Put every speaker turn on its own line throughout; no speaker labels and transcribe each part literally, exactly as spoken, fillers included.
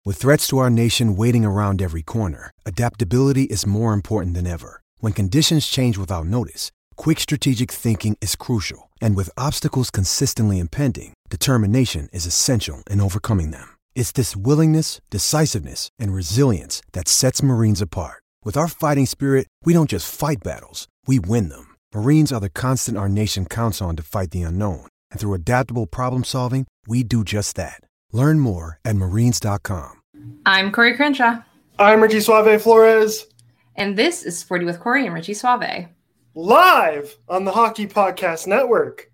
With threats to our nation waiting around every corner, adaptability is more important than ever. When conditions change without notice, quick strategic thinking is crucial. And with obstacles consistently impending, determination is essential in overcoming them. It's this willingness, decisiveness, and resilience that sets Marines apart. With our fighting spirit, we don't just fight battles, we win them. Marines are the constant our nation counts on to fight the unknown. And through adaptable problem solving, we do just that. Learn more at marines dot com.
I'm Corey Crenshaw.
I'm Richie Suave Flores.
And this is Sporty with Corey and Richie Suave.
Live on the Hockey Podcast Network.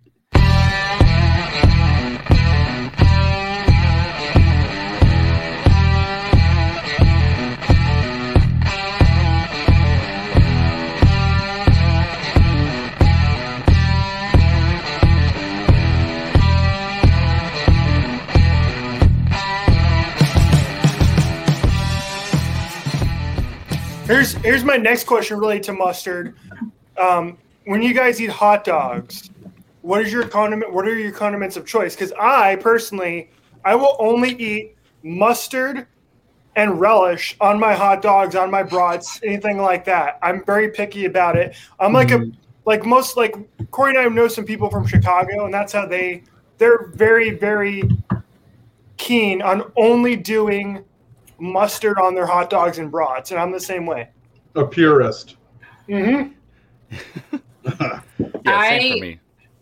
Here's here's my next question related to mustard. Um, when you guys eat hot dogs, what is your condiment? What are your condiments of choice? Because I personally, I will only eat mustard and relish on my hot dogs, on my brats, anything like that. I'm very picky about it. I'm like mm. a like most like Corey and I know some people from Chicago, and that's how they they're very very keen on only doing mustard on their hot dogs and brats, and I'm the same way.
A purist.
Mm-hmm.
yeah,
I,
same for me.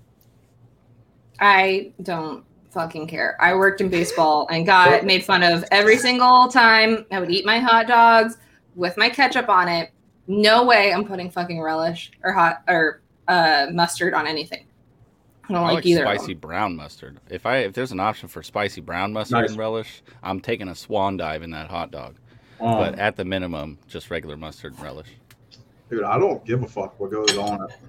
I don't fucking care. I worked in baseball and got made fun of every single time I would eat my hot dogs with my ketchup on it. No way I'm putting fucking relish or hot or uh, mustard on anything. I don't
I
like,
like
either.
Spicy brown mustard. If I if there's an option for spicy brown mustard
Nice.
and relish, I'm taking a swan dive in that hot dog.
Um,
But at the minimum, just regular mustard and relish.
Dude, I don't give a fuck what goes on it.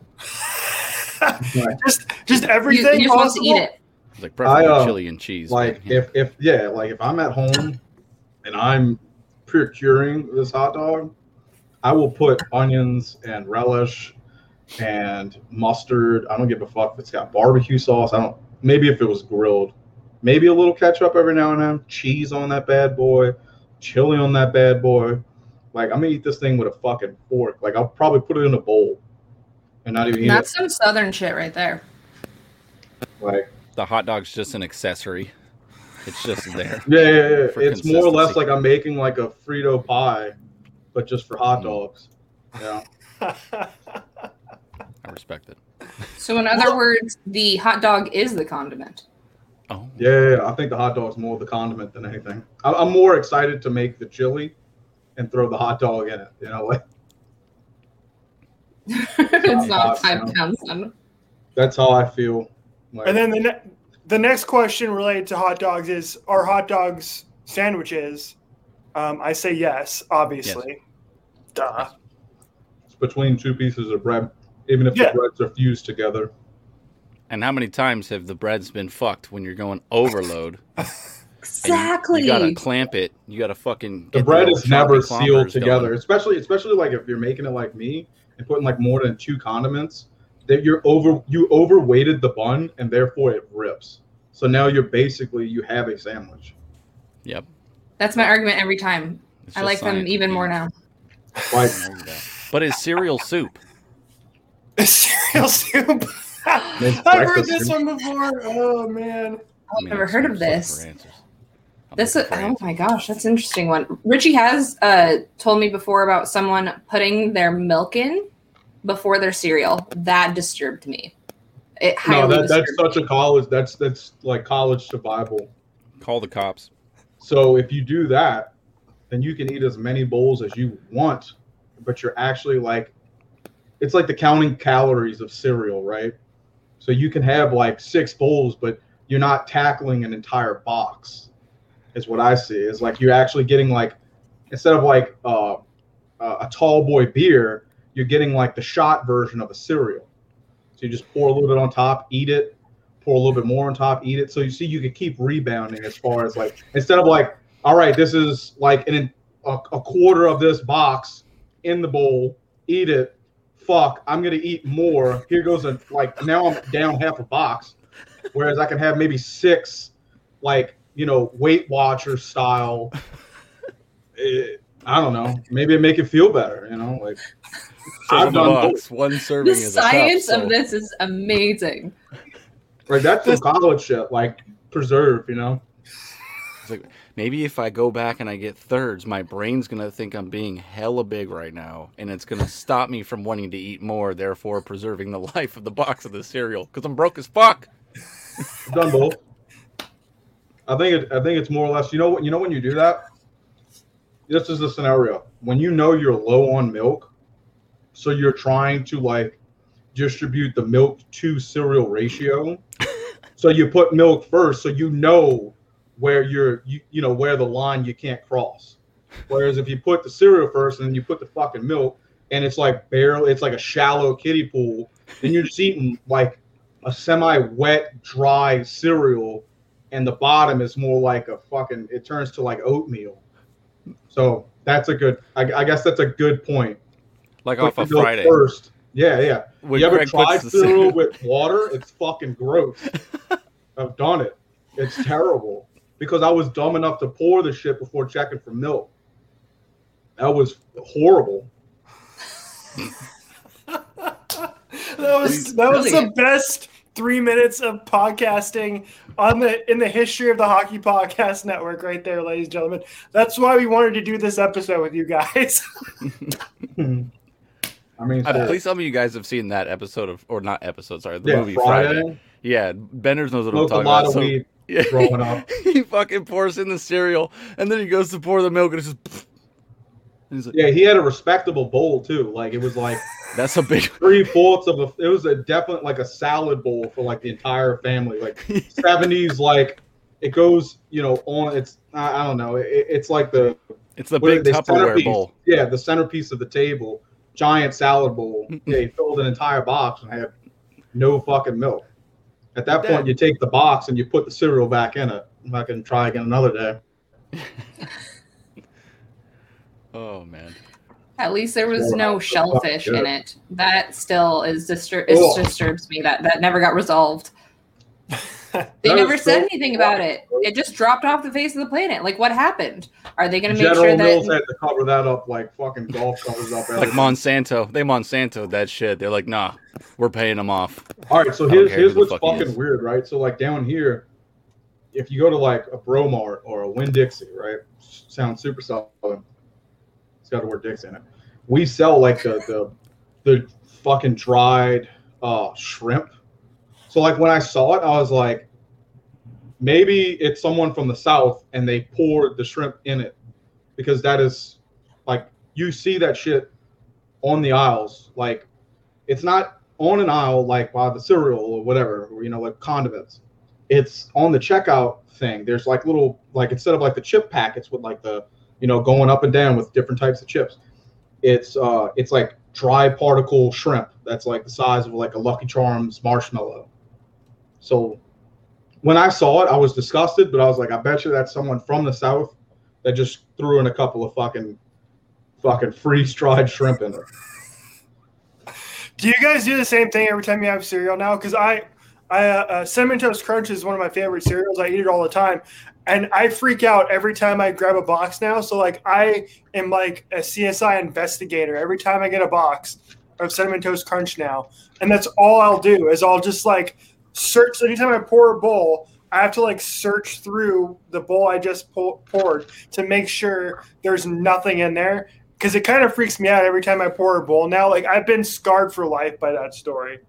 Like,
just just
You,
everything
you're supposed to
possible.
eat it.
It's like preferably
I, uh,
chili and cheese.
like
but, yeah.
if if yeah, like if I'm at home and I'm procuring this hot dog, I will put onions and relish and mustard. I don't give a fuck if it's got barbecue sauce. I don't. Maybe if it was grilled, maybe a little ketchup every now and then. Cheese on that bad boy, chili on that bad boy. Like I'm gonna eat this thing with a fucking fork. Like I'll probably put it in a bowl and not even eat
That's
it.
some southern shit right there.
Like
The hot dog's just an accessory. It's just there.
yeah, yeah, yeah.
For
It's more or less
consistency.
like I'm making like a Frito pie, but just for hot
Mm.
dogs. Yeah.
I respect it.
So in other words, the hot dog is the condiment.
Oh,
Yeah, yeah, yeah. I think the hot dog's more the condiment than anything. I- I'm more excited to make the chili and throw the hot dog in it. You know, like
It's not
hot,
five
no.
pounds. Son.
that's how I feel. Like,
And then the ne- the next question related to hot dogs is: are hot dogs sandwiches? Um, I say yes, obviously. Duh.
it's between two pieces of bread, even if
Yeah.
the breads are fused together.
and how many times have the breads been fucked when you're going overload? And you-
Exactly.
You, gotta clamp it. You gotta fucking.
The
get
bread
little
is never
choppy
sealed
clompers
together,
going.
especially especially like if you're making it like me and putting like more than two condiments. That you're over you overweighted the bun and therefore it rips. So now you're basically you have a sandwich.
Yep.
That's my argument every time.
It's
I
just
like them
science,
even
yeah.
more now.
Like
I know that. But it's cereal soup.
Cereal soup.
Makes
I've heard
breakfast
this
soup.
one before. Oh man.
I've never heard of
I'm looking
this.
for answers. I'm
This
looking for
oh
answers.
my gosh, that's an interesting one. Richie has uh, told me before about someone putting their milk in before their cereal. That disturbed me. It
No,
highly
that, that's
disturbed
such a college. That's that's like college survival.
Call the cops.
So if you do that, then you can eat as many bowls as you want, but you're actually like, it's like the counting calories of cereal, right? So you can have like six bowls, but you're not tackling an entire box. Is what I see. Is like you're actually getting like, instead of like uh, a tall boy beer, you're getting like the shot version of a cereal. So you just pour a little bit on top, eat it, pour a little bit more on top, eat it. So you see, you can keep rebounding as far as like, instead of like, all right, this is like an, a, a quarter of this box in the bowl, eat it. Fuck, I'm going to eat more. Here goes a, like, now I'm down half a box. Whereas I can have maybe six, like, you know, Weight Watchers style. It, I don't know. Maybe it make it feel better, you know, like I've done both.
One serving
The
is a
science
cup, so.
of this is amazing.
Like that's some college shit, like preserve, you know.
It's like, maybe if I go back and I get thirds, my brain's gonna think I'm being hella big right now, and it's gonna stop me from wanting to eat more, therefore preserving the life of the box of the cereal because I'm broke as fuck.
I've done both. I think it. I think it's more or less. You know what? You know when you do that. This is the scenario when you know you're low on milk, so you're trying to like distribute the milk to cereal ratio. So you put milk first, so you know where you're, you, you know, where the line you can't cross. Whereas if you put the cereal first and then you put the fucking milk, and it's like barely, it's like a shallow kiddie pool, then you're just eating like a semi-wet, dry cereal, and the bottom is more like a fucking, it turns to like oatmeal. So that's a good, I, I guess that's a good point.
Like
Put
off a
the milk
Friday.
First. Yeah, yeah.
When
you ever
Craig
tried
puts the
cereal
cereal-
with water? It's fucking gross. I've done it. It's terrible. Because I was dumb enough to pour the shit before checking for milk. That was horrible.
that was that was the best three minutes of podcasting on the in the history of the Hockey Podcast Network, right there, ladies and gentlemen. That's why we wanted to do this episode with you guys.
I mean,
Uh, please tell me you guys have seen that episode of, or not episode, sorry, the
yeah,
movie
Friday.
Friday. Yeah, Benders knows what
Smoked
I'm
a
talking
lot
about.
of
So,
weed
yeah,
growing up.
he fucking pours in the cereal, and then he goes to pour the milk, and it's just. And he's like,
Yeah, he had a respectable bowl too. Like it was like
that's a big.
three fourths of a. It was a definite like a salad bowl for like the entire family. Like seventies, like it goes, you know, on. It's I, I don't know. It, it's like the.
It's the
what are
big
they,
Tupperware
centerpiece.
bowl.
Yeah, the centerpiece of the table, giant salad bowl. Yeah, he filled an entire box and had no fucking milk. At that point, you take the box and you put the cereal back in it. I can try again another day.
Oh man.
At least there was
Yeah.
no shellfish
Yeah.
in it. That still is distur- it
Oh.
disturbs me. That that never got resolved. They
That
never
is
said
so
anything about it. It just dropped off the face of the planet. Like, what happened? Are they going to make
General
sure
Mills
that?
had to cover that up like fucking golf covers up.
Like Monsanto, they Monsanto that shit. They're like, nah, we're paying them off.
All right, so
I don't
here's
care
here's
who the
what's
fuck he
fucking
is.
weird, right? So like down here, if you go to like a Bromart or a Winn-Dixie, right? Sounds super southern. It's got the word Dixie in it. We sell like the the the fucking dried uh, shrimp. So like when I saw it, I was like, maybe it's someone from the south and they poured the shrimp in it, because that is like you see that shit on the aisles. Like it's not on an aisle like by the cereal or whatever, or, you know, like condiments. It's on the checkout thing. There's like little, like instead of like the chip packets with like the, you know, going up and down with different types of chips, it's uh it's like dry particle shrimp that's like the size of like a Lucky Charms marshmallow. So when I saw it, I was disgusted, but I was like, I bet you that's someone from the south that just threw in a couple of fucking fucking freeze-dried shrimp in it.
Do you guys do the same thing every time you have cereal now? Because I, I uh, uh, Cinnamon Toast Crunch is one of my favorite cereals. I eat it all the time, and I freak out every time I grab a box now. So like I am like a C S I investigator every time I get a box of Cinnamon Toast Crunch now, and that's all I'll do is I'll just like search. Anytime I pour a bowl, I have to like search through the bowl I just pour- poured to make sure there's nothing in there. Because it kind of freaks me out every time I pour a bowl now. Like, I've been scarred for life by that story.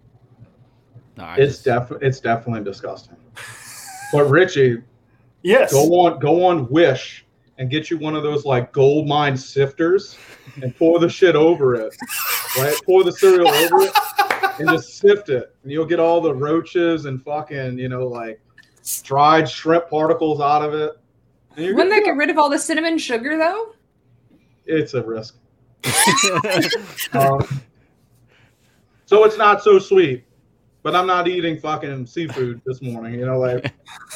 No, I
It's
just-
definitely it's definitely disgusting. But Richie,
Yes.
go on go on Wish and get you one of those like gold mine sifters and pour the shit over it. Right? Pour the cereal over it and just sift it. And you'll get all the roaches and fucking, you know, like dried shrimp particles out of it. And you're
Wouldn't
good
that
to
get rid of all the cinnamon sugar though?
It's a risk. Um, so it's not so sweet, but I'm not eating fucking seafood this morning. You know, like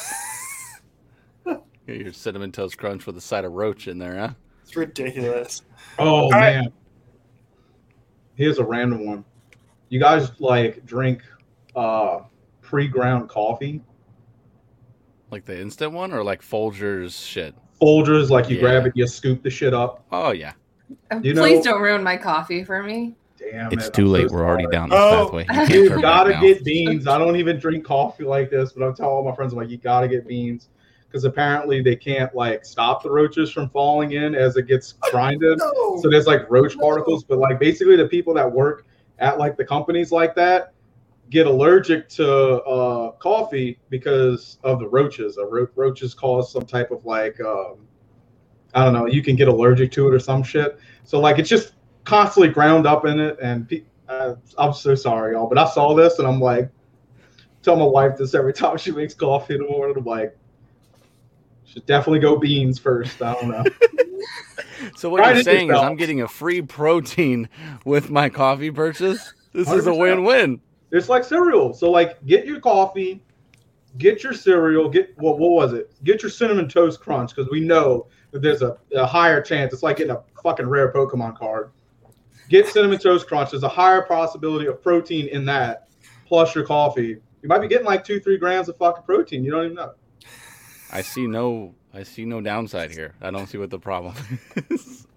Get your cinnamon toast crunch with a side of roach in there, huh?
It's ridiculous.
oh
right.
man. Here's a random one. You guys like drink uh, pre-ground coffee?
Like the instant one, or like Folgers shit?
Folgers, like you
Yeah.
grab it, you scoop the shit up.
Oh yeah.
You
Please
know-
don't ruin my coffee for me.
Damn
It's
it,
too
I'm
late.
so
We're already
sorry.
down this
Oh,
pathway. You can't
You
turn back
gotta
now.
get beans. I don't even drink coffee like this, but I'm telling all my friends, I'm like, you gotta get beans. Because apparently they can't like stop the roaches from falling in as it gets grinded.
No.
So there's like roach
No.
particles, but like basically the people that work at like the companies like that get allergic to uh, coffee because of the roaches. Uh, ro- roaches cause some type of like um, I don't know. You can get allergic to it or some shit. So like it's just constantly ground up in it, and pe- uh, I'm so sorry, y'all, but I saw this and I'm like, tell my wife this every time she makes coffee in the morning. I'm like, should definitely go beans first. I don't know.
So what
Right
you're
in
saying is
yourself.
I'm getting a free protein with my coffee purchase? This is a
one hundred percent.
win-win.
It's like cereal. So like, get your coffee, get your cereal, get what what was it? Get your cinnamon toast crunch because we know that there's a, a higher chance. It's like getting a fucking rare Pokemon card. Get cinnamon toast crunch. There's a higher possibility of protein in that, plus your coffee. You might be getting like two, three grams of fucking protein. You don't even know.
I see no I see no downside here. I don't see what the problem is.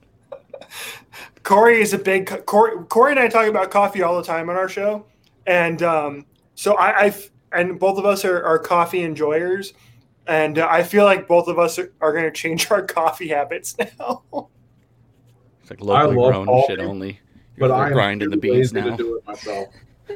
Corey is a big Corey. Corey and I talk about coffee all the time on our show, and um, so I, I've and both of us are, are coffee enjoyers, and uh, I feel like both of us are, are going to change our coffee habits now.
It's like locally
love
grown
coffee,
shit only.
But
You're
I am
grinding
too
the beans
lazy
now.
to do it myself.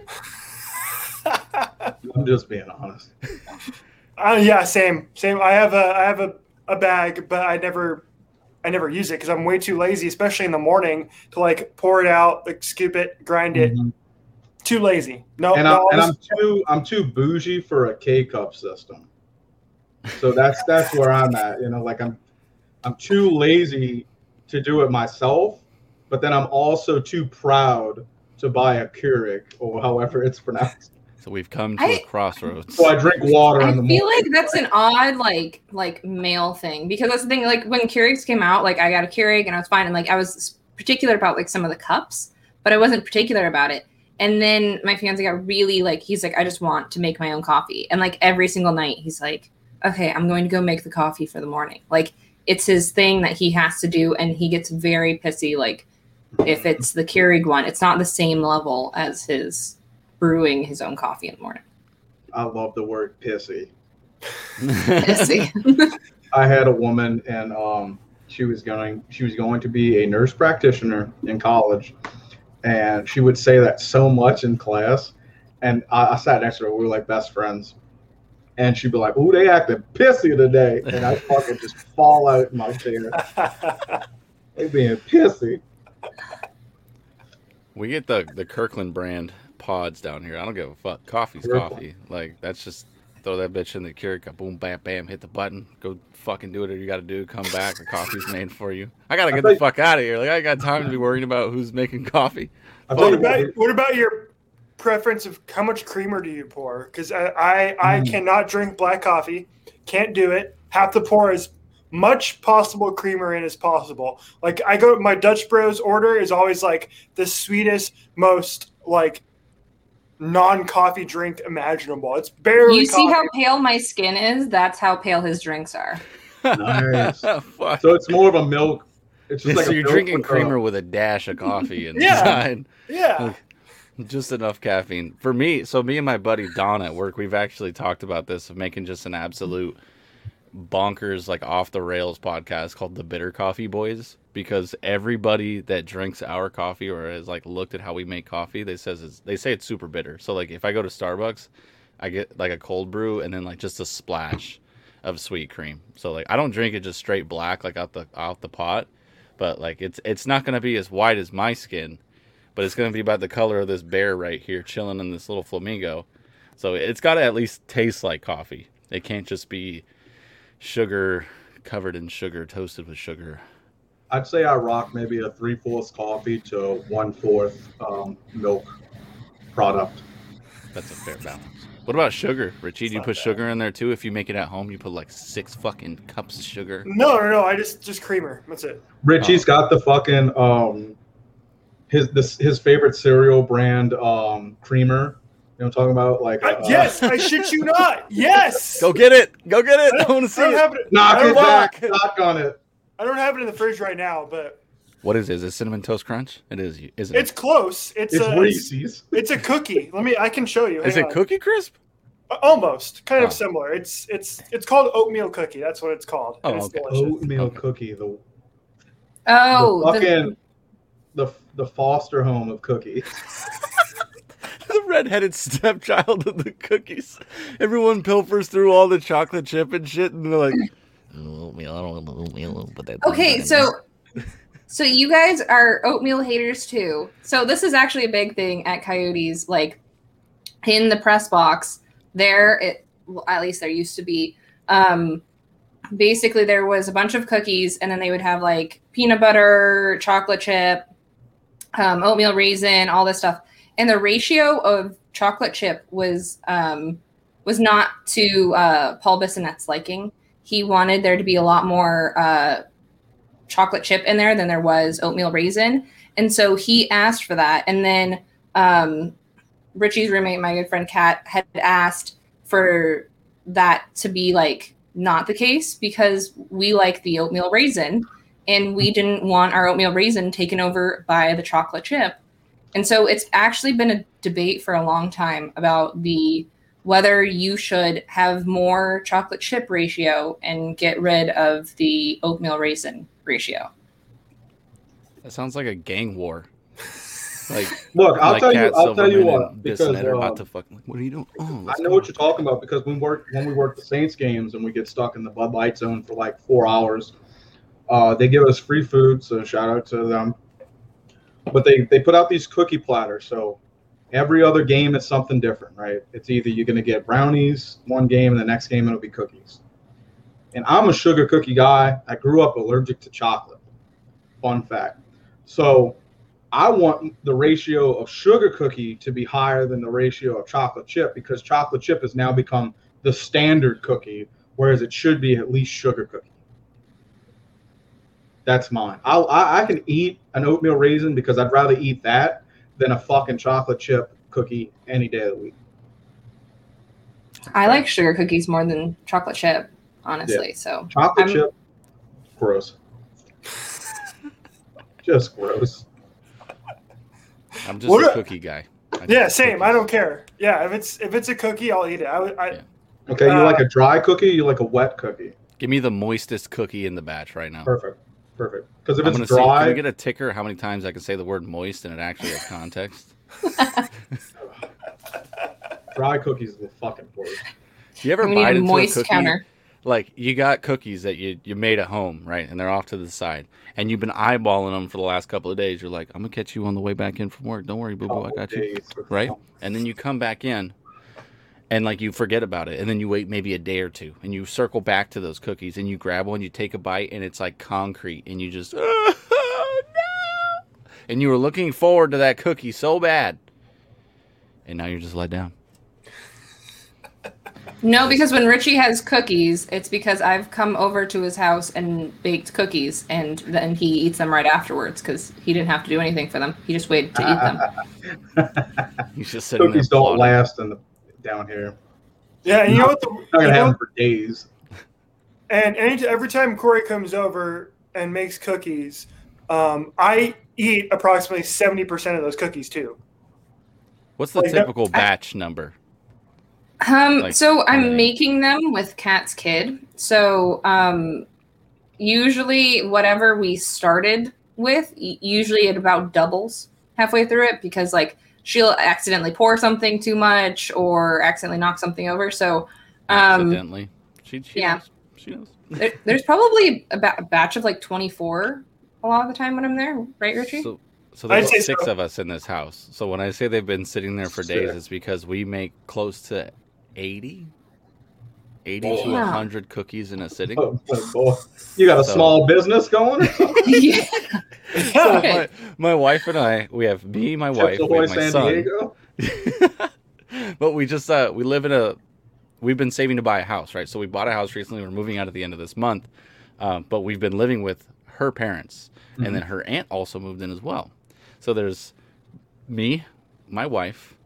I'm just being honest.
Uh, yeah, same, same. I have a I have a, a bag, but I never I never use it because I'm way too lazy, especially in the morning, to like pour it out, like scoop it, grind it.
Mhm.
Too lazy. No,
And,
no,
I'm, and
I'll
I'm
just-
too I'm too bougie for a K cup system. So that's that's where I'm at. You know, like I'm I'm too lazy to do it myself, but then I'm also too proud to buy a Keurig or however it's pronounced.
So we've come to
I-
a crossroads.
So I drink water
I
in the
feel
morning.
like that's an odd like like male thing because that's the thing. Like when Keurigs came out, like I got a Keurig and I was fine, and like I was particular about like some of the cups, but I wasn't particular about it. And then my fiance got really like he's like I just want to make my own coffee, and like every single night he's like, okay, I'm going to go make the coffee for the morning. Like it's his thing that he has to do, and he gets very pissy. Like if it's the Keurig one, it's not the same level as his brewing his own coffee in the morning.
I love the word pissy.
Pissy.
I had a woman and um, she was going she was going to be a nurse practitioner in college, and she would say that so much in class. And I, I sat next to her. We were like best friends, and she'd be like, "Ooh, they acting pissy today," and I fucking just fall out in my chair. They being pissy.
We get the the Kirkland brand pods down here. I don't give a fuck. Coffee's
Kirkland.
coffee. Like that's just throw that bitch in the Keurig, cup, boom, bam, bam, hit the button, go fucking do whatever you got to do. Come back, the coffee's made for you. I gotta
I
get the
think-
fuck out of here. Like I ain't got time to be worrying about who's making coffee.
I
What
tell you
about
what,
what about your preference of how much creamer do you pour? Because I I, I
Mm.
cannot drink black coffee, can't do it. Have to pour as much possible creamer in as possible. Like I go, my Dutch Bros order is always like the sweetest, most like non-coffee drink imaginable. It's barely.
You see how
coffee.
pale my skin is? That's how pale his drinks are.
Nice.
Fuck.
So it's more of a milk. It's just
so
like a
you're
milk
drinking
with a-
creamer with a dash of coffee
Yeah.
inside.
Yeah.
Just enough caffeine. For me, so me and my buddy Don at work, we've actually talked about this of making just an absolute bonkers, like off the rails podcast called the Bitter Coffee Boys, because everybody that drinks our coffee or has like looked at how we make coffee, they says it's, they say it's super bitter. So like if I go to Starbucks, I get like a cold brew and then like just a splash of sweet cream. So like I don't drink it just straight black like out the out the pot, but like it's it's not gonna be as white as my skin, but it's gonna be about the color of this bear right here chilling in this little flamingo. So it's gotta at least taste like coffee. It can't just be sugar covered in sugar, toasted with sugar.
I'd say I rock maybe a three fourths coffee to one fourth um, milk product.
That's a fair balance. What about sugar, Richie? Do you put sugar in there too? If you make it at home, you put like six fucking cups of sugar.
No, no, no. I just just creamer. That's it.
Richie's got the fucking um his this his favorite cereal brand um creamer You know what I'm talking about? Like
I,
uh,
yes, I shit you not. Yes.
Go get it. Go get it. I,
I
want to see
I don't
it.
have it.
knock
I
it
don't,
back. Knock on it.
I don't have it in the fridge right now, but
What is it? Is it Cinnamon Toast Crunch? It is, isn't it?
it's close. It's,
It's
a
Reese's.
It's a cookie. Let me. I can show you.
Is
Hang
it
on.
Cookie Crisp?
Almost, kind
Oh.
of similar. It's it's it's called oatmeal cookie. That's what it's called.
Oh,
and it's
okay.
delicious.
Oatmeal
Okay.
cookie. The,
Oh,
the
the,
fucking the the foster home of cookies.
The redheaded stepchild of the cookies. Everyone pilfers through all the chocolate chip and shit, and they're like, oatmeal, I don't want oatmeal, but that.
okay, so so you guys are oatmeal haters too. So this is actually a big thing at Coyotes. Like in the press box, there, it well, at least there used to be. Um, basically, there was a bunch of cookies, and then they would have like peanut butter, chocolate chip, um, oatmeal raisin, all this stuff. And the ratio of chocolate chip was um, was not to uh, Paul Bissonnette's liking. He wanted there to be a lot more uh, chocolate chip in there than there was oatmeal raisin. And so he asked for that. And then um, Richie's roommate, my good friend Kat, had asked for that to be like not the case because we like the oatmeal raisin and we didn't want our oatmeal raisin taken over by the chocolate chip. And so it's actually been a debate for a long time about the whether you should have more chocolate chip ratio and get rid of the oatmeal raisin ratio.
That sounds like a gang war. Like,
Look, I'll
like
tell you.
Cat
I'll tell you
Silverman
what.
and
Because
Bissonnette are
um,
about to fuck. Like, what are you doing? Oh,
I
let's
know
go.
what you're talking about because when we work when we work the Saints games and we get stuck in the Bud Light zone for like four hours, uh, they give us free food. So shout out to them. But they they put out these cookie platters. So every other game it's something different, right? It's either you're gonna get brownies one game and the next game it'll be cookies. And I'm a sugar cookie guy. I grew up allergic to chocolate. Fun fact. So I want the ratio of sugar cookie to be higher than the ratio of chocolate chip because chocolate chip has now become the standard cookie, whereas it should be at least sugar cookie. That's mine. I'll, I I can eat an oatmeal raisin because I'd rather eat that than a fucking chocolate chip cookie any day of the week.
I like sugar cookies more than chocolate chip, honestly. So
Chocolate
I'm-
chip, gross. Just gross.
I'm just
What
a
a-
cookie guy. I
Yeah,
just
same. I
cookies.
don't care. Yeah, if it's if it's a cookie, I'll eat it. I, would- I
Yeah.
Okay, you
Uh,
like a dry cookie? You like a wet cookie?
Give me the moistest cookie in the batch right now.
Perfect, perfect. Because if
I'm gonna
it's
see. Can
dry,
we get a ticker? How many times I can say the word moist and it actually has context?
dry cookies are the fucking worst.
Do you ever
we
bite
need a
into
moist
a cookie?
counter.
Like you got cookies that you you made at home, right? And they're off to the side, and you've been eyeballing them for the last couple of days. You're like, I'm gonna catch you on the way back in from work. Don't worry, boo boo, I got you.
Days.
Right? And then you come back in, and like you forget about it, and then you wait maybe a day or two, and you circle back to those cookies, and you grab one, you take a bite, and it's like concrete, and you just, oh, no! And you were looking forward to that cookie so bad, and now you're just let down.
No, because when Richie has cookies, it's because I've come over to his house and baked cookies, and then he eats them right afterwards because he didn't have to do anything for them. He just waited to eat them.
He's just sitting
Cookies
there
don't
plotting.
last in the down here.
yeah. And you know what? The,
Not
you
gonna
know,
have them for days.
and any, every time Corey comes over and makes cookies, um, I eat approximately seventy percent of those cookies too.
What's the
Like,
typical
I-
batch number?
Um,
Like,
so
how many?
I'm making them with Kat's kid. So um, usually whatever we started with, y- usually it about doubles halfway through it because like she'll accidentally pour something too much or accidentally knock something over. So um,
Accidentally. She, she
yeah.
knows. She knows.
there, there's probably a, ba- a batch of like twenty-four a lot of the time when I'm there, right, Richie?
So, so
I'd
there's
say
six
so.
of us in this house. So when I say they've been sitting there for days,
Sure.
it's because we make close to eighty, eighty to
Yeah.
one hundred cookies in a sitting.
Oh, oh, boy. You got a
So-
small business going? Or something?
yeah.
So
Okay.
my, my wife and I, we have me, my wife,
Chips
we
Ahoy,
have my
San
son.
Diego?
But we just uh we live in a we've been saving to buy a house, right? So we bought a house recently. We're moving out at the end of this month, um, but we've been living with her parents,
Mhm.
and then her aunt also moved in as well. So there's me, my wife,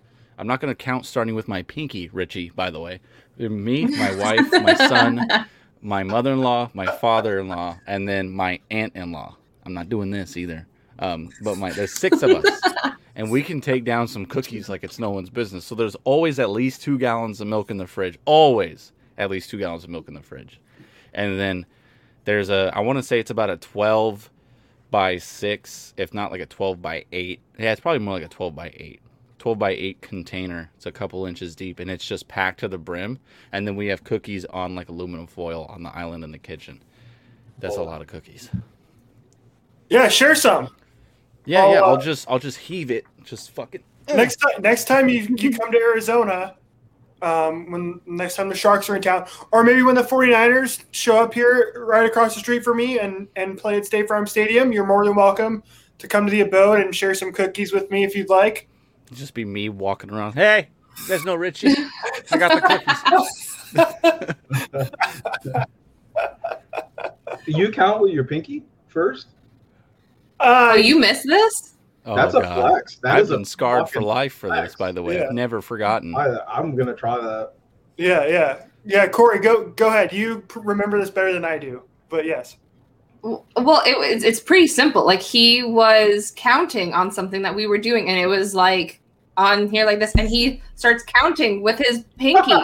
I'm not going to count starting with my pinky, Richie, by the way. Me, my wife, my son, my mother-in-law, my father-in-law, and then my aunt-in-law. I'm not doing this either. Um, but my there's six of us. And we can take down some cookies like it's no one's business. So there's always at least two gallons of milk in the fridge. Always at least two gallons of milk in the fridge. And then there's a, I want to say it's about a twelve by six, if not like a twelve by eight. Yeah, it's probably more like a twelve by eight. twelve by eight container. It's a couple inches deep, and it's just packed to the brim. And then we have cookies on like aluminum foil on the island in the kitchen. That's oh. a lot of cookies.
Yeah, share some.
Yeah,
I'll,
yeah. I'll
uh,
just, I'll just heave it. Just fucking.
Next time, next time you, you come to Arizona, um, when next time the Sharks are in town, or maybe when the 49ers show up here right across the street from me and, and play at State Farm Stadium, you're more than welcome to come to the abode and share some cookies with me if you'd like.
It'd just be me walking around. Hey, there's no Richie. I got the
cookies. Do you count with your pinky first?
Uh, oh, you missed this?
Oh,
That's
God.
a flex. That
I've
is
been scarred for life for
flex.
this, by the way.
Yeah.
I've never forgotten.
I, I'm going to try that.
Yeah, yeah. Yeah, Corey, go go ahead. You p- remember this better than I do, but yes.
Well, it was, it's pretty simple. Like, he was counting on something that we were doing, and it was like on here like this, and he starts counting with his pinky.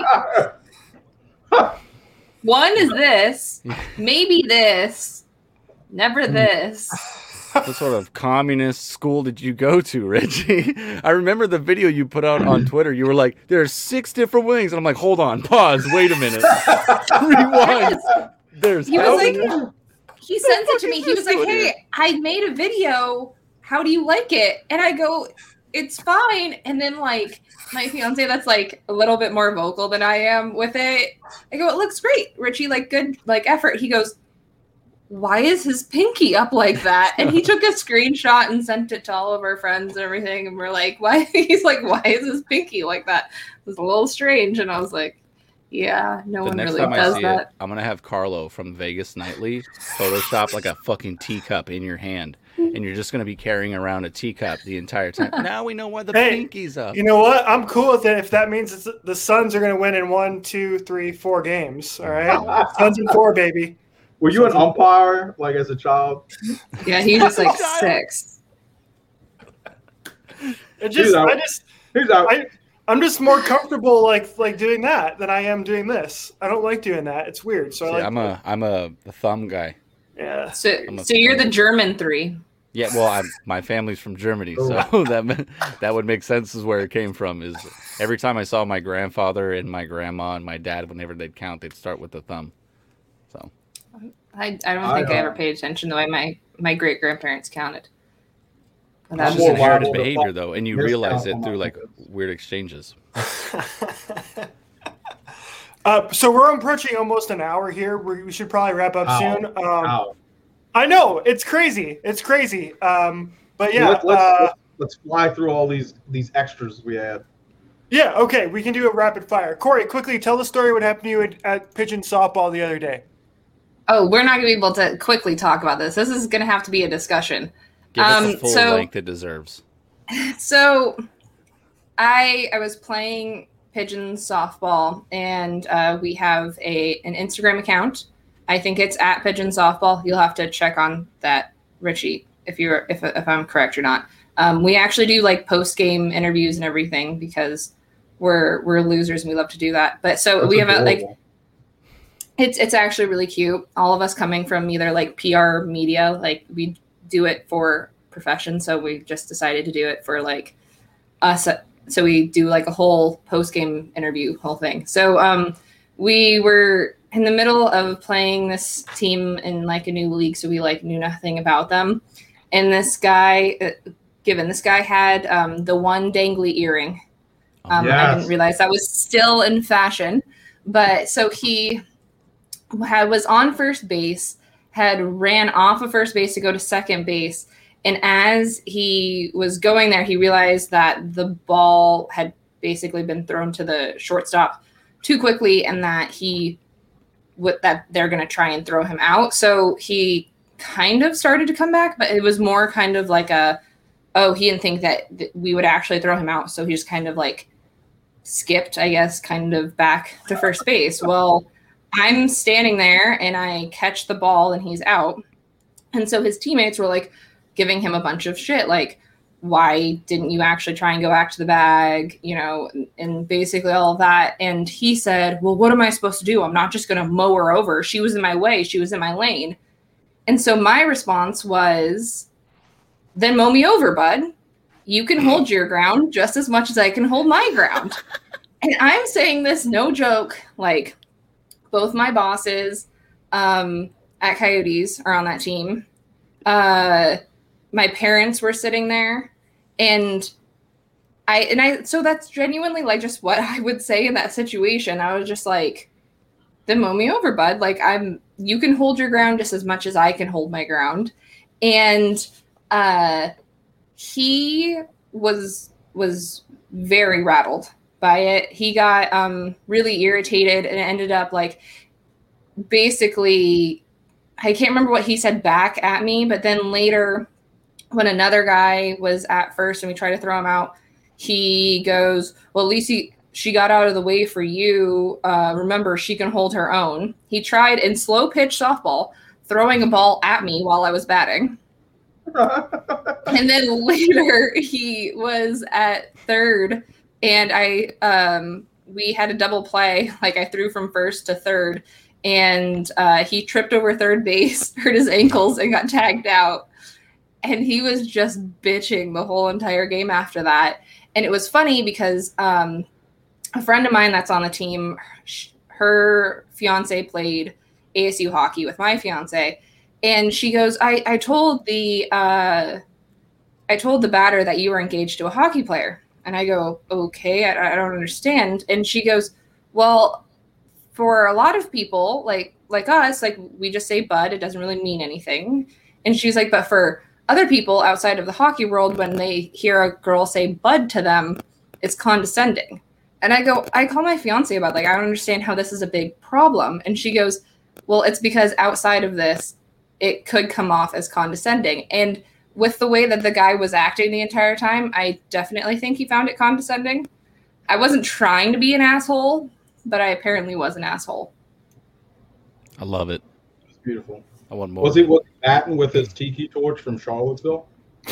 One is this, maybe this, never this.
What sort of communist school did you go to, Reggie? I remember the video you put out on Twitter. You were like, there are six different wings. And I'm like, hold on, pause, wait a minute. Rewind. There's
he
how
was like,
many?
He sent it to me. He was like, hey, I made a video. How do you like it? And I go, it's fine. And then, like, my fiance that's, like, a little bit more vocal than I am with it, I go, it looks great. Richie, like, good, like, effort. He goes, why is his pinky up like that? And he took a screenshot and sent it to all of our friends and everything. And we're like, why? He's like, why is his pinky like that? It was a little strange. And I was like, yeah, no
The
one
next
really
time
does
I see
that.
it, I'm going to have Carlo from Vegas Nightly Photoshop like a fucking teacup in your hand. And you're just going to be carrying around a teacup the entire time. Now we know why the
Hey,
pinky's up.
You know what? I'm cool with it if that means it's, the Suns are going to win in one, two, three, four games. All right? Suns in four, baby.
Were you an umpire, like, as a child?
Yeah, he was like six.
It just, I just,
Who's out?
I, I'm just more comfortable like like doing that than I am doing this. I don't like doing that. It's weird. So
See,
I like.
I'm a I'm a, a thumb guy.
Yeah.
So,
I'm a
so you're
thumb.
the German three.
Yeah, well, I'm, my family's from Germany, so that that would make sense. Is where it came from. Is every time I saw my grandfather and my grandma and my dad, whenever they'd count, they'd start with the thumb. So.
I, I don't think I,
I uh,
ever paid attention the way my, my great grandparents counted. But
That's
that
just
was
more
inherited
liable to
behavior,
fall-
though, and you
miscount
realize it
on
through
my
like
fingers.
weird exchanges.
uh, so we're approaching almost an hour here. We, we should probably wrap up
Ow.
soon. Um,
Ow.
I know it's crazy. It's crazy. Um, but yeah,
let's, let's,
uh,
let's, let's fly through all these these extras we had.
yeah. Okay, we can do a rapid fire. Corey, quickly tell the story what happened to you at, at Pigeon Softball the other day.
Oh, we're not going to be able to quickly talk about this. This is going to have to be a discussion.
Give it
Um,
the full
so-
length it deserves.
So I I was playing pigeon softball, and uh, we have a an Instagram account. I think it's at Pigeon Softball. You'll have to check on that, Richie, if you're if if I'm correct or not. Um, we actually do like post game interviews and everything because we're we're losers and we love to do that. But so
That's
we have a, like
adorable.
it's it's actually really cute. All of us coming from either like P R media, like we do it for profession, so we just decided to do it for like us. So we do like a whole post game interview, whole thing. So um, we were in the middle of playing this team in like a new league, so we like knew nothing about them. And this guy, uh, given this guy had um, the one dangly earring. Um, I
Yes.
didn't realize that was still in fashion, but so he had was on first base, had ran off of first base to go to second base. And as he was going there, he realized that the ball had basically been thrown to the shortstop too quickly, and that he would that they're going to try and throw him out. So he kind of started to come back, but it was more kind of like a, oh, he didn't think that th- we would actually throw him out. So he just kind of like skipped, I guess, kind of back to first base. Well, I'm standing there and I catch the ball and he's out. And so his teammates were like giving him a bunch of shit, like, why didn't you actually try and go back to the bag, you know, and basically all of that. And he said, well, what am I supposed to do? I'm not just going to mow her over. She was in my way. She was in my lane. And so my response was, then mow me over, bud. You can hold your ground just as much as I can hold my ground. And I'm saying this, no joke, like both my bosses um, at Coyotes are on that team. Uh, my parents were sitting there, and I, and I, so that's genuinely like just what I would say in that situation. I was just like, then mow me over, bud. Like I'm, you can hold your ground just as much as I can hold my ground. And uh, he was, was very rattled by it. He got um, really irritated and ended up like basically, I can't remember what he said back at me, but then later when another guy was at first and we tried to throw him out, he goes, well, at least he, she got out of the way for you. Uh, remember, she can hold her own. He tried in slow pitch softball, throwing a ball at me while I was batting. And then later he was at third and I, um, we had a double play. Like I threw from first to third and uh, he tripped over third base, hurt his ankles and got tagged out. And he was just bitching the whole entire game after that. And it was funny because um, a friend of mine that's on the team, her fiance played A S U hockey with my fiance. And she goes, I, I told the uh, I told the batter that you were engaged to a hockey player. And I go, okay, I, I don't understand. And she goes, well, for a lot of people like like us, like we just say bud, it doesn't really mean anything. And she's like, but for other people outside of the hockey world, when they hear a girl say bud to them, it's condescending. And I go, I call my fiance about like, I don't understand how this is a big problem. And she goes, well, it's because outside of this, it could come off as condescending. And with the way that the guy was acting the entire time, I definitely think he found it condescending. I wasn't trying to be an asshole, but I apparently was an asshole.
I love it.
It's beautiful.
I want more.
Was he was batting with his tiki torch from Charlottesville?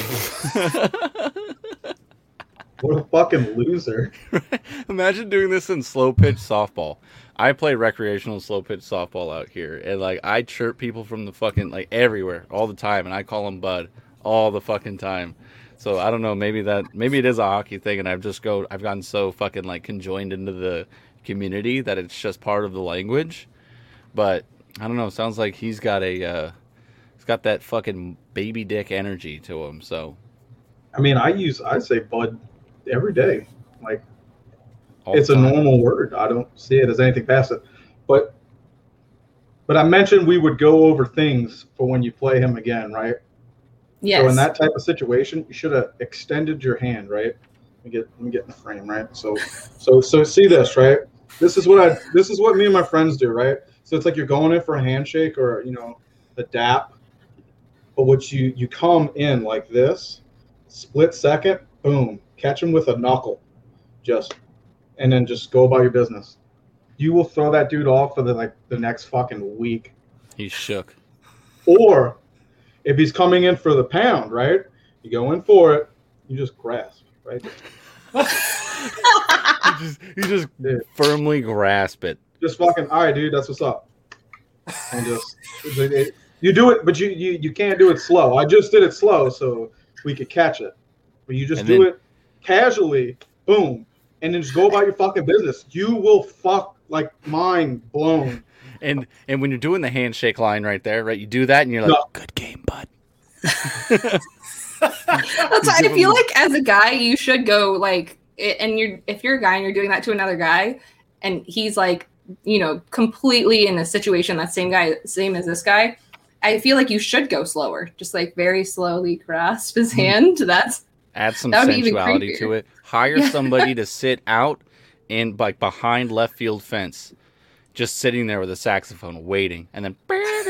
What a fucking loser.
Imagine doing this in slow pitch softball. I play recreational slow pitch softball out here, and like I chirp people from the fucking like everywhere all the time, and I call them bud all the fucking time. So I don't know, maybe that maybe it is a hockey thing, and I've just go I've gotten so fucking like conjoined into the community that it's just part of the language. But I don't know. Sounds like he's got a uh, he's got that fucking baby dick energy to him. So
I mean, I use I say bud every day. Like
all
it's
the
a
time.
normal word. I don't see it as anything past it. But but I mentioned we would go over things for when you play him again, right?
Yes.
So in that type of situation, you should have extended your hand, right? Let me get let me get in the frame, right? So so so see this, right? This is what I this is what me and my friends do, right? So it's like you're going in for a handshake or, you know, a dap. But what you you come in like this, split second, boom, catch him with a knuckle, just, and then just go about your business. You will throw that dude off for the like the next fucking week.
He's shook.
Or if he's coming in for the pound, right? You go in for it, you just grasp, right?
You just, you just
Dude.
firmly grasp it.
Just fucking, all right, dude, that's what's up. And just it, it, you do it, but you, you you can't do it slow. I just did it slow so we could catch it. But you just
And
do
then-
it casually, boom, and then just go about your fucking business. You will fuck like mind blown.
And and when you're doing the handshake line right there, right, you do that and you're like,
No.
good game, bud.
That's why I feel like as a guy, you should go like, it- and you're if you're a guy and you're doing that to another guy, and he's like, you know, completely in a situation that same guy, same as this guy, I feel like you should go slower, just like very slowly grasp his hand. That's
Add some
That would be even
sensuality
creepier.
to it. Hire
Yeah.
somebody to sit out in like behind left field fence, just sitting there with a saxophone waiting, and then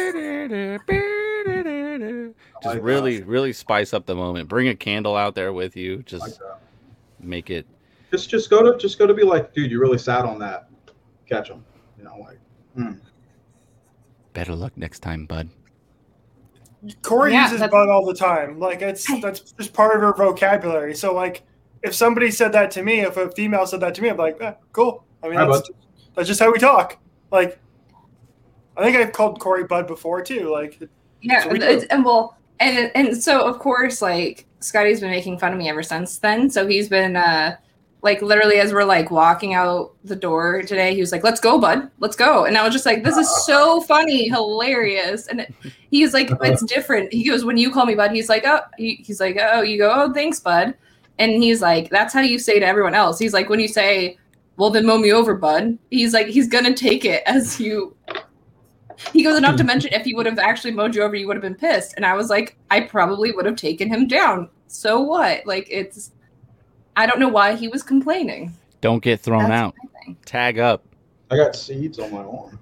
just
like
really, really spice up the moment. Bring a candle out there with you.
Like
Just
that.
make it.
Just just go to just go to be like, dude, you really sat on that. Catch them. You know, like. Hmm.
Better luck next time, bud.
Corey
Yeah,
uses
that's-
bud all the time. Like it's that's just part of her vocabulary. So like, if somebody said that to me, if a female said that to me, I'm like, eh, cool. I mean,
Hi,
that's, that's just how we talk. Like, I think I've called Corey bud before too. Like,
Yeah,
so we
it's,
do.
and well, and and so of course, like Scotty's been making fun of me ever since then. So he's been uh, like literally as we're like walking out the door today, he was like, "Let's go, bud, let's go." And I was just like, "This is so funny, hilarious." And it, he's like, "It's different." He goes, "When you call me bud," he's like, "Oh," he, he's like, "Oh," you go, "Oh, thanks, bud." And he's like, "That's how you say to everyone else." He's like, "When you say, well, then mow me over, bud," he's like, he's gonna take it as you. He goes, not to mention, if he would have actually mowed you over, you would have been pissed. And I was like, I probably would have taken him down. So what? Like, it's, I don't know why he was complaining.
Don't get thrown
That's
out.
my thing.
Tag up.
I got seeds on my arm.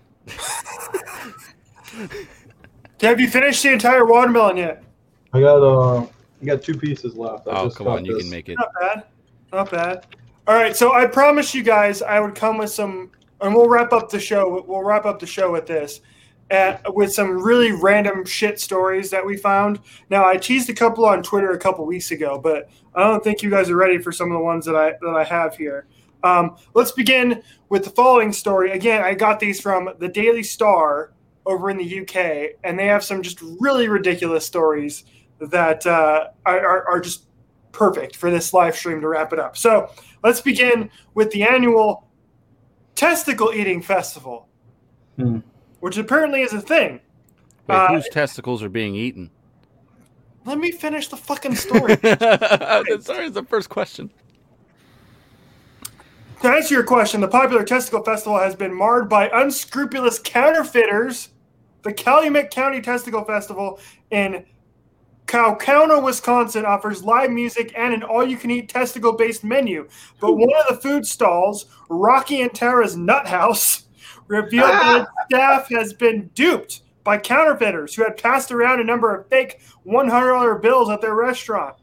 have you finished the entire watermelon yet?
I got uh, I got two pieces left. I
Oh,
just
come
got
on. You
this.
can make it.
Not bad. Not bad. All right, so I promised you guys I would come with some, and we'll wrap up the show. We'll wrap up the show with this, uh, with some really random shit stories that we found. Now, I teased a couple on Twitter a couple weeks ago, but I don't think you guys are ready for some of the ones that I that I have here. Um, let's begin with the following story. Again, I got these from the Daily Star over in the U K, and they have some just really ridiculous stories that uh, are, are just perfect for this live stream to wrap it up. So let's begin with the annual Testicle Eating Festival,
Hmm.
which apparently is a thing.
Wait,
Uh,
whose testicles are being eaten?
Let me finish the fucking story.
Sorry, it's the first question.
To answer your question, the popular Testicle Festival has been marred by unscrupulous counterfeiters. The Calumet County Testicle Festival in Kaukauna, Wisconsin offers live music and an all-you-can-eat testicle-based menu. But one of the food stalls, Rocky and Tara's Nut House, revealed that its staff has been duped by counterfeiters who had passed around a number of fake one hundred dollar bills at their restaurant.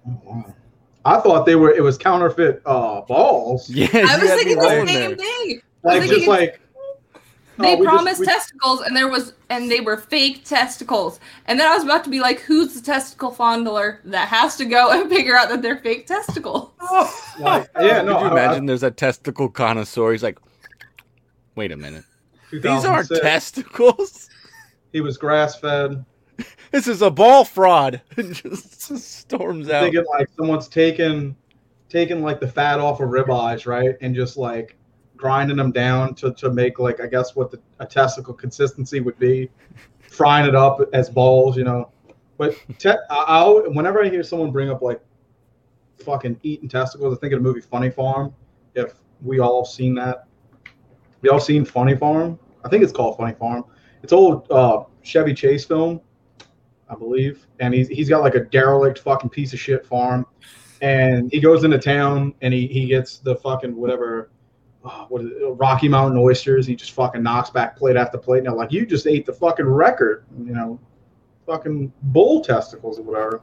I thought they were. It was counterfeit uh, balls.
Yeah,
I
you
was
had me
thinking the
rolling
same
there.
thing. I
Like
was
just
thinking
like
they
oh, we just-
promised
we-
testicles, and there was, and they were fake testicles. And then I was about to be like, "Who's the testicle fondler that has to go and figure out that they're fake testicles?"
Like, yeah, no.
Could you
I-
imagine there's a testicle connoisseur? He's like, wait a minute. These aren't
two thousand six,
testicles.
He was grass fed.
This is a ball fraud. Just storms out.
Thinking like someone's taking taking like the fat off of ribeyes, right, and just like grinding them down to, to make like I guess what the a testicle consistency would be, frying it up as balls, you know. But te- I, I'll whenever I hear someone bring up like fucking eating testicles, I think of the movie Funny Farm. If we all seen that, we all seen Funny Farm. I think it's called Funny Farm. It's old uh, Chevy Chase film, I believe, and he's he's got like a derelict fucking piece of shit farm, and he goes into town and he, he gets the fucking whatever, uh, what is it, Rocky Mountain oysters. He just fucking knocks back plate after plate, and they're like, you just ate the fucking record, you know, fucking bull testicles or whatever.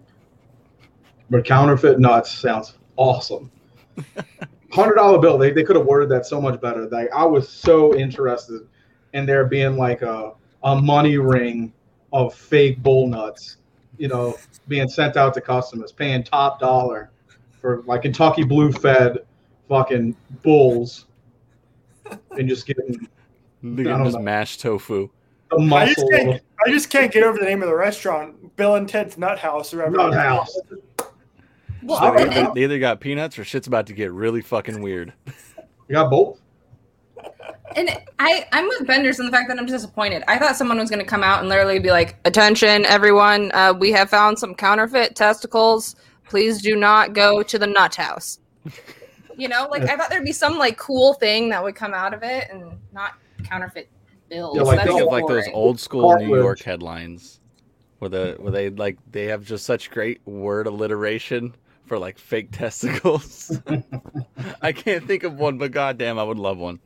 But counterfeit nuts sounds awesome. Hundred dollar bill. They they could have worded that so much better. Like I was so interested in there being like a a money ring of fake bull nuts, you know, being sent out to customers, paying top dollar for like Kentucky Blue fed fucking bulls, and just getting
Look
I
at
don't
this
know.
mashed tofu.
the
I just,
muscle
can't,
of
I just can't get over the name of the restaurant, Bill and Ted's Nut House, or whatever.
Nut House.
Well,
So they,
and- and-
they either got peanuts or shit's about to get really fucking weird.
You got both.
And I, I'm with Benders in the fact that I'm disappointed. I thought someone was going to come out and literally be like, "Attention, everyone! Uh, we have found some counterfeit testicles. Please do not go to the nut house." You know, like I thought there'd be some like cool thing that would come out of it, and not counterfeit bills.
Yeah, like
That's
Think of like those
boring.
old school
Cartilage.
New York headlines, where the where they like they have just such great word alliteration for like fake testicles. I can't think of one, but goddamn, I would love one.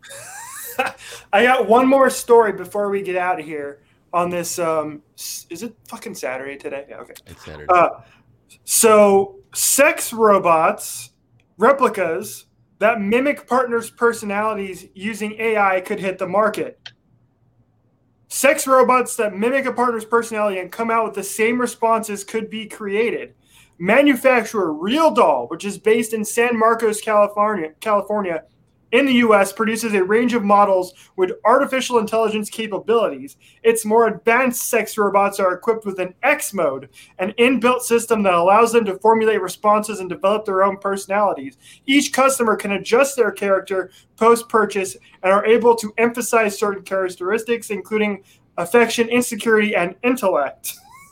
I got one more story before we get out of here on this. Um, s- is it fucking Saturday today? Yeah, okay.
It's Saturday.
Uh, so, sex robots replicas that mimic partners' personalities using A I could hit the market. Sex robots that mimic a partner's personality and come out with the same responses could be created. Manufacturer Real Doll, which is based in San Marcos, California, California, in the U S, produces a range of models with artificial intelligence capabilities. Its more advanced sex robots are equipped with an X mode, an inbuilt system that allows them to formulate responses and develop their own personalities. Each customer can adjust their character post-purchase and are able to emphasize certain characteristics, including affection, insecurity, and intellect.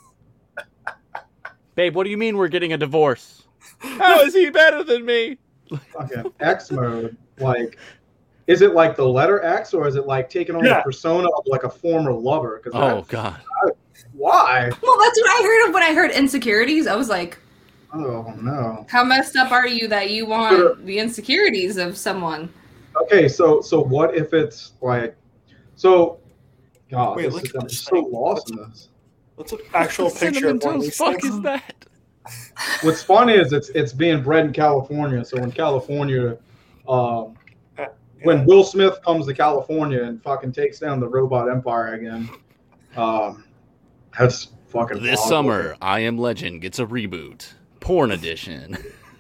Babe, what do you mean we're getting a divorce? How is he better than me?
Okay, X mode. Like, is it like the letter X, or is it like taking on
Yeah.
the persona of like a former lover? Because
Oh, God.
why?
Well, that's what I heard of when I heard insecurities. I was like,
Oh no.
how messed up are you that you want the insecurities of someone?
Okay, so so what if it's like, so, God,
Wait,
this
look
is,
at
I'm
this
so
thing.
lost in this.
What's an actual picture of one of
Cinnamon
these
Toast fuck
things?
is that?
What's funny is it's it's being bred in California. So in California, um, when Will Smith comes to California and fucking takes down the robot empire again, um, that's fucking
This
awful.
summer, I Am Legend gets a reboot. Porn edition.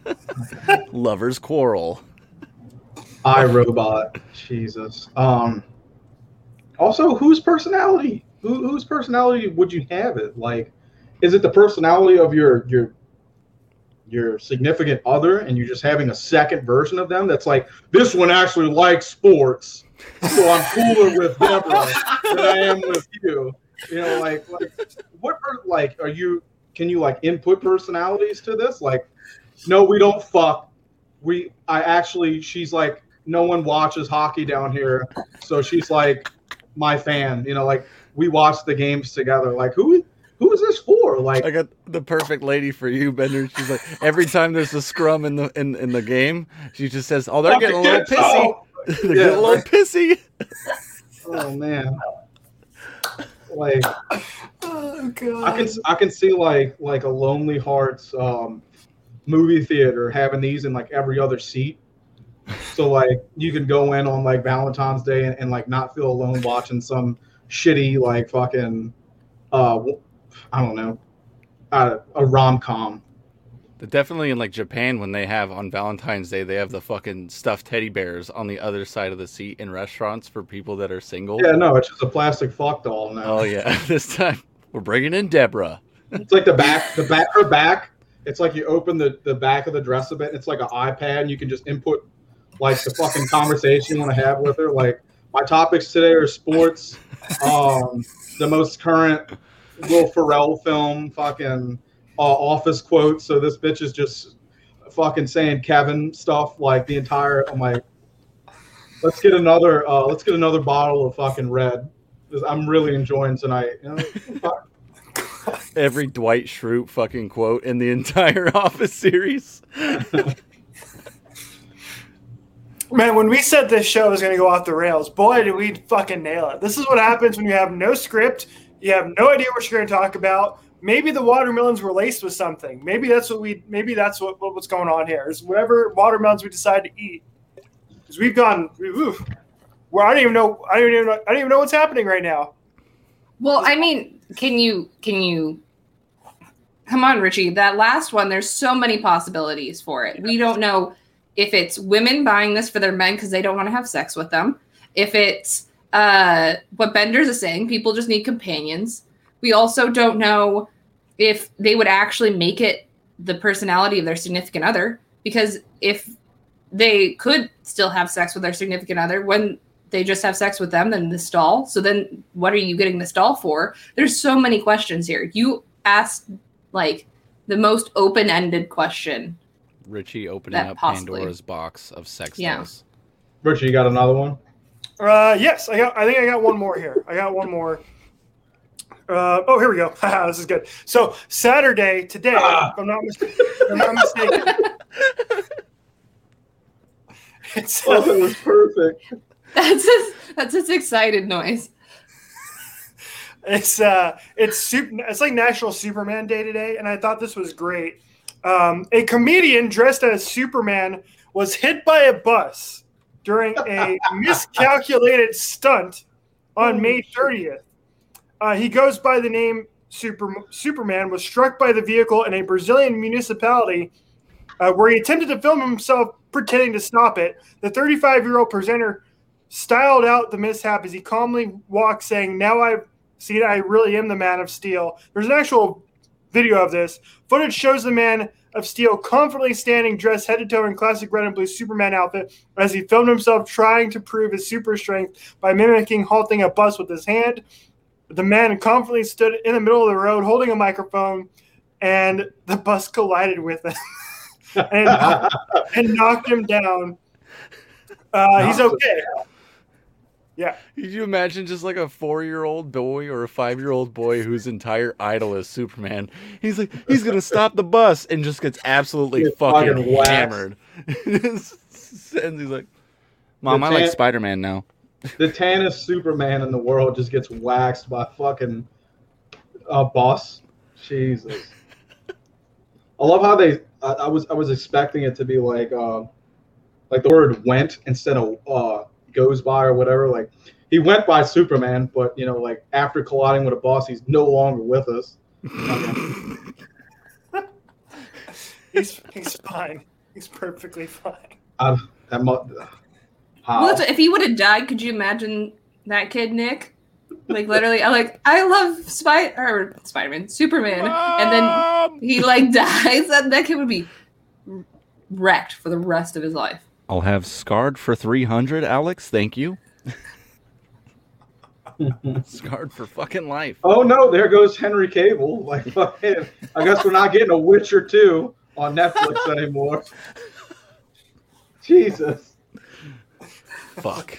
Lovers Quarrel.
I, Robot. Jesus. Um. Also, whose personality? Who, whose personality would you have it? Like, is it the personality of your your your significant other, and you're just having a second version of them that's like, this one actually likes sports, so I'm cooler with Deborah than I am with you. You know, like, like what? per- Like, are you? Can you like input personalities to this? Like, no, we don't fuck. We, I actually, she's like, no one watches hockey down here, so she's like my fan. You know, like we watch the games together. Like, who? Who is this for? Like,
I got the perfect lady for you, Bender. She's like, every time there's a scrum in the in, in the game, she just says, "Oh, they're getting a little
fucking
pissy.
get
They're
Yeah,
getting a little
right.
pissy."
oh man, like
Oh, God.
I can I can see like like a Lonely Hearts um, movie theater having these in like every other seat. So like you can go in on like Valentine's Day and, and like not feel alone watching some shitty like fucking uh I don't know uh, a rom com.
But definitely in like Japan, when they have on Valentine's Day, they have the fucking stuffed teddy bears on the other side of the seat in restaurants for people that are single.
Yeah, no, it's just a plastic fuck doll now.
Oh yeah, this time we're bringing in Deborah.
It's like the back, the back, her back. It's like you open the, the back of the dress a bit. And it's like an iPad, and you can just input like the fucking conversation you want to have with her. Like my topics today are sports, um, the most current Will Ferrell film, fucking uh, Office quotes. So this bitch is just fucking saying Kevin stuff like the entire. I'm like, let's get another, uh, let's get another bottle of fucking red. 'Cause I'm really enjoying tonight. You know? Fuck.
Every Dwight Schrute fucking quote in the entire Office series.
Man, when we said this show was going to go off the rails, boy, did we fucking nail it. This is what happens when you have no script. You have no idea what you're going to talk about. Maybe the watermelons were laced with something. Maybe that's what we. Maybe that's what, what what's going on here. Is whatever watermelons we decide to eat. Because we've gone. Oof, where I don't even know. I don't even know. I don't even know what's happening right now.
Well, I mean, can you can you come on, Richie? That last one, there's so many possibilities for it. We don't know if it's women buying this for their men because they don't want to have sex with them. If it's uh, what Benders is saying, people just need companions. We also don't know if they would actually make it the personality of their significant other, because if they could still have sex with their significant other when they just have sex with them, then this doll. So then what are you getting this doll for? There's so many questions here. You asked like the most open-ended question.
Richie opening
That
up
possibly.
Pandora's box of sex
Yeah.
dolls.
Richard, you got another one?
Uh, yes, I got. I think I got one more here. I got one more. Uh, oh, here we go. Haha, this is good. So Saturday today,
Ah.
if I'm not, mis- if I'm not mistaken, it's,
Oh,
uh,
that was perfect.
That's his, that's his excited noise.
it's uh, it's super, it's like National Superman Day today, and I thought this was great. Um, a comedian dressed as Superman was hit by a bus during a miscalculated stunt on May thirtieth. Uh, he goes by the name Super, Superman, was struck by the vehicle in a Brazilian municipality uh, where he attempted to film himself pretending to stop it. The thirty-five-year-old presenter styled out the mishap as he calmly walked, saying, "Now I've seen I really am the Man of Steel." There's an actual video of this. Footage shows the Man of Steel confidently standing, dressed head to toe in classic red and blue Superman outfit, as he filmed himself trying to prove his super strength by mimicking halting a bus with his hand. The man confidently stood in the middle of the road holding a microphone, and the bus collided with him and, and knocked him down. Uh, he's okay. Yeah.
Could you imagine just like a four-year-old boy or a five-year-old boy whose entire idol is Superman? He's like, he's going to stop the bus and just gets absolutely
He's
fucking,
fucking waxed.
hammered. And he's like, Mom,
The
I like
tan-
Spider-Man now.
The tannest Superman in the world just gets waxed by fucking a bus. Jesus. I love how they. I, I was I was expecting it to be like uh, like the word went instead of uh, goes by or whatever. Like he went by Superman, but you know, like after colliding with a bus, he's no longer with us.
he's he's fine. He's perfectly fine.
I, that mu- how?
Well, that's- if he would have died, could you imagine that kid, Nick? Like literally, I like I love Spy or Spider-Man, Superman, and then he like dies. That that kid would be wrecked for the rest of his life.
I'll have Scarred for three hundred, Alex. Thank you. Scarred for fucking life.
Oh no, there goes Henry Cable. Like fucking, I guess we're not getting a Witcher two on Netflix anymore. Jesus.
Fuck.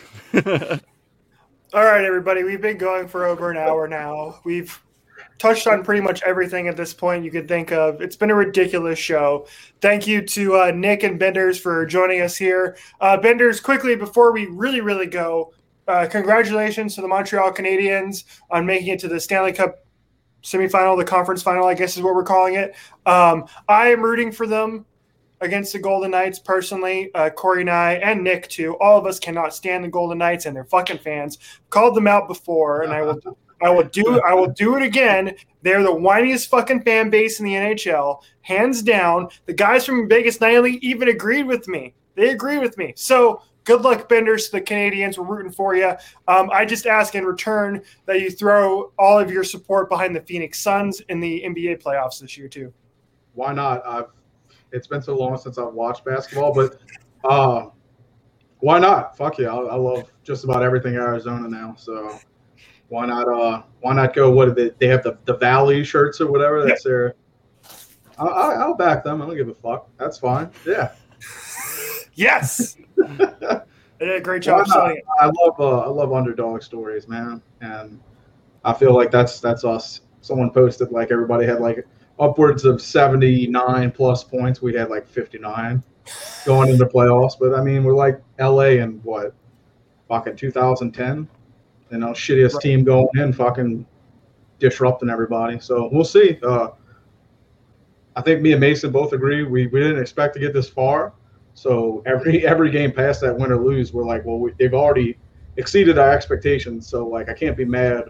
All right, everybody. We've been going for over an hour now. We've touched on pretty much everything at this point you could think of. It's been a ridiculous show. Thank you to uh, Nick and Benders for joining us here. Uh, Benders, quickly, before we really, really go, uh, congratulations to the Montreal Canadiens on making it to the Stanley Cup semifinal, the conference final, I guess is what we're calling it. Um, I am rooting for them against the Golden Knights personally. uh, Corey and I, and Nick too, all of us cannot stand the Golden Knights and their fucking fans. Called them out before, and I will, I will do, I will do it again. They're the whiniest fucking fan base in the N H L, hands down. The guys from Vegas Nightly even agreed with me. They agree with me. So good luck, Benders, to the Canadians. We're rooting for you. Um, I just ask in return that you throw all of your support behind the Phoenix Suns in the N B A playoffs this year too.
Why not? I've, it's been so long since I've watched basketball, but uh, why not? Fuck yeah, I, I love just about everything Arizona now. So why not? Uh, why not go? What they, they have the, the Valley shirts or whatever. That's their. I, I, I'll back them. I don't give a fuck. That's fine. Yeah.
Yes. They did a great job selling it.
I love uh, I love underdog stories, man, and I feel like that's that's us. Someone posted like everybody had like upwards of seventy-nine plus points. We had like fifty-nine going into playoffs, but I mean we're like L A in what fucking two thousand ten, you know, shittiest right. team going in, fucking disrupting everybody. So we'll see. Uh, I think me and Mason both agree we we didn't expect to get this far. So every every game past that win or lose, we're like, well, we, they've already exceeded our expectations. So like, I can't be mad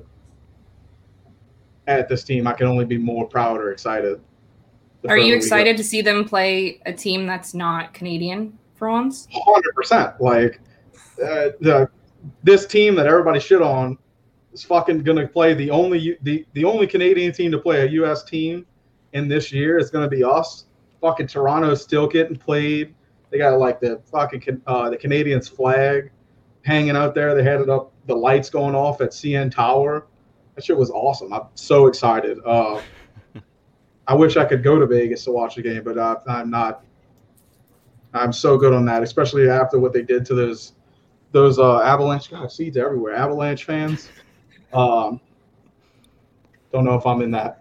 at this team. I can only be more proud or excited.
Are you excited to see them play a team that's not Canadian for once?
one hundred percent. Like uh, the this team that everybody shit on is fucking gonna play the only the the only Canadian team to play a U S team in this year is gonna be us. Fucking Toronto's still getting played. They got like the fucking uh, the Canadians flag hanging out there. They had it up, the lights going off at C N Tower. That shit was awesome. I'm so excited. Uh, I wish I could go to Vegas to watch the game, but uh, I'm not. I'm so good on that, especially after what they did to those those uh, Avalanche. God, seats everywhere. Avalanche fans. Um, don't know if I'm in that.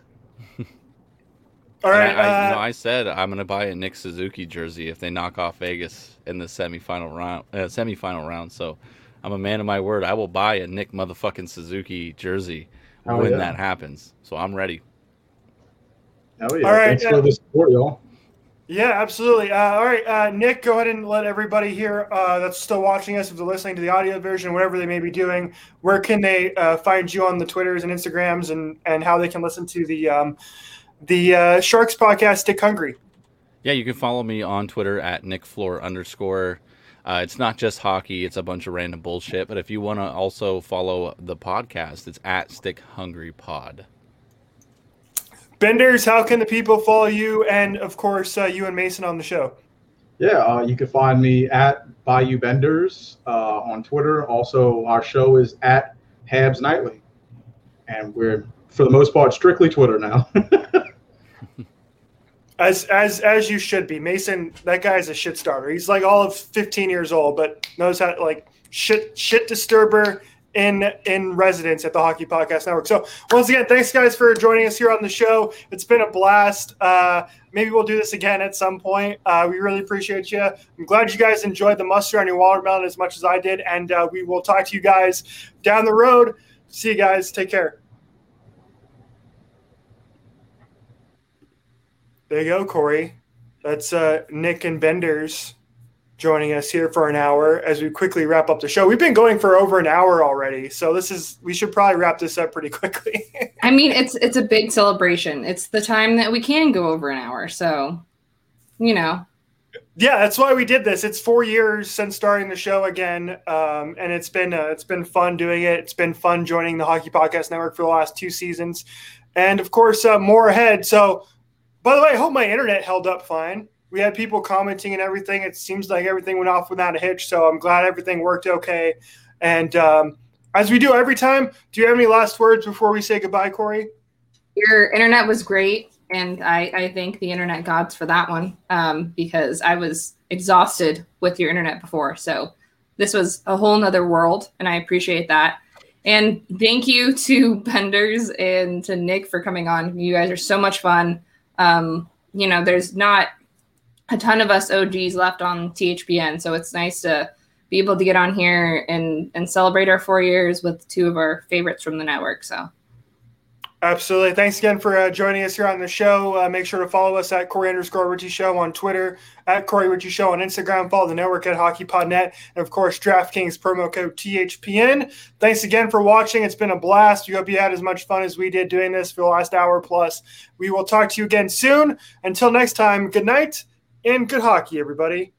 All right.
I, I,
uh,
you know, I said I'm gonna buy a Nick Suzuki jersey if they knock off Vegas in the semifinal round. Uh, semifinal round. So I'm a man of my word. I will buy a Nick motherfucking Suzuki jersey
oh,
when
yeah.
that happens. So I'm ready.
Oh yeah!
All right,
Thanks
uh,
for the support, y'all.
Yeah, absolutely. Uh, all right, uh, Nick, go ahead and let everybody here uh, that's still watching us, if they're listening to the audio version, whatever they may be doing, where can they uh, find you on the Twitters and Instagrams, and and how they can listen to the um, the uh, Sharks podcast, Stick Hungry?
Yeah, you can follow me on Twitter at nickfloor underscore. Uh, it's not just hockey; it's a bunch of random bullshit. But if you want to also follow the podcast, it's at Stick Hungry Pod.
Benders, how can the people follow you, and of course uh, you and Mason on the show?
Yeah, uh, you can find me at Bayou Benders uh, on Twitter. Also, our show is at Habs Nightly, and we're for the most part strictly Twitter now.
As as as you should be. Mason, that guy's a shit starter. He's like all of fifteen years old, but knows how to like shit shit disturber in in residence at the Hockey Podcast Network. So once again, thanks guys for joining us here on the show. It's been a blast. Uh, maybe we'll do this again at some point. Uh, we really appreciate you. I'm glad you guys enjoyed the mustard on your watermelon as much as I did, and uh, we will talk to you guys down the road. See you guys. Take care. There you go, Corey. That's uh, Nick and Benders joining us here for an hour as we quickly wrap up the show. We've been going for over an hour already, so this is we should probably wrap this up pretty quickly.
I mean, it's it's a big celebration. It's the time that we can go over an hour, so you know.
Yeah, that's why we did this. It's four years since starting the show again, um, and it's been uh, it's been fun doing it. It's been fun joining the Hockey Podcast Network for the last two seasons, and of course, uh, more ahead. So, by the way, I hope my internet held up fine. We had people commenting and everything. It seems like everything went off without a hitch, so I'm glad everything worked okay. And um, as we do every time, do you have any last words before we say goodbye, Corey?
Your internet was great, and I, I thank the internet gods for that one um, because I was exhausted with your internet before. So this was a whole nother world, and I appreciate that. And thank you to Benders and to Nick for coming on. You guys are so much fun. Um, you know, there's not a ton of us O Gs left on T H P N, so it's nice to be able to get on here and, and celebrate our four years with two of our favorites from the network. So,
absolutely. Thanks again for uh, joining us here on the show. Uh, make sure to follow us at Corey underscore Ritchie Show on Twitter, at Corey Ritchie Show on Instagram. Follow the network at HockeyPodNet, and of course, DraftKings promo code T H P N. Thanks again for watching. It's been a blast. We hope you had as much fun as we did doing this for the last hour plus. We will talk to you again soon. Until next time, good night and good hockey, everybody.